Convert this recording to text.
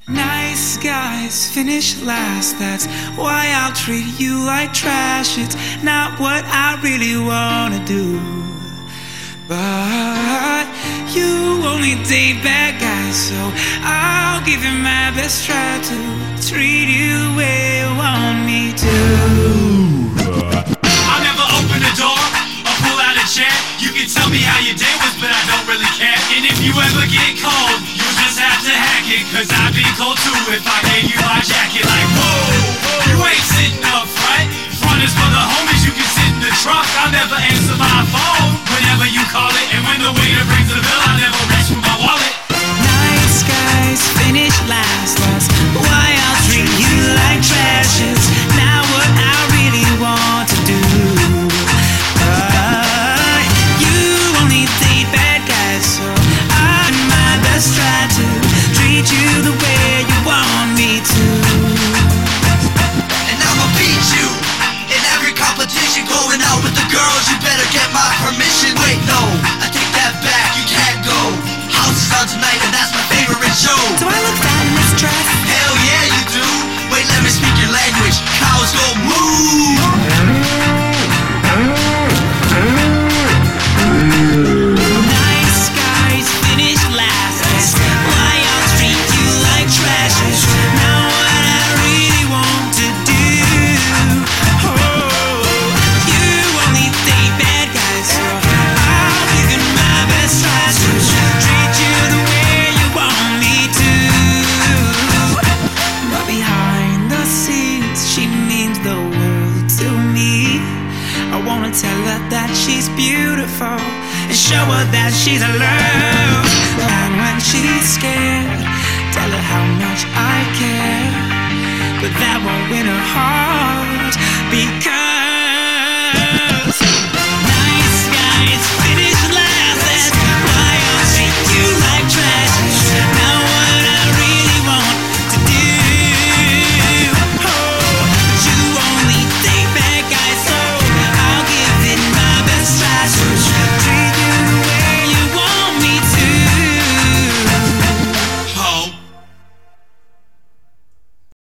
Nice guys finish last, that's why I'll treat you like trash. It's not what I really wanna do, but you only date bad guys, so I'll give it my best try to treat you the way you want me to. I'll never open the door or pull out a chair. You can tell me how your day was, but I don't really care. And if you ever get cold, you'll just have to hack it, cause I'd be cold too if I gave you my jacket. Like, whoa, you ain't sitting up front. Front is for the homies, you can sit in the trunk. I'll never answer my phone whenever you call it, and when the waiter brings the bill, I'll never reach for my wallet. Nice guys finish last, that's why I'll treat you like trash. It's not what I really want to do, but you only date bad guys, so I my best try to treat you the way you want me to. And I'ma beat you in every competition. Going out with the girls, you better get my permission. Wait, no, I take that back, you can't go. House is on tonight and that's my favorite show. Do I look fat in this dress? Hell yeah you do. Wait, let me speak your language. Cows go moo. Nice guys finish last, that's why I'll treat you like trash. It's not what I really want to do. Oh, you only date bad guys, so I'll give it my best try to treat you the way you want me to. But behind the scenes, she means the world to me. I wanna tell her that she's beautiful and show her that she's a learner.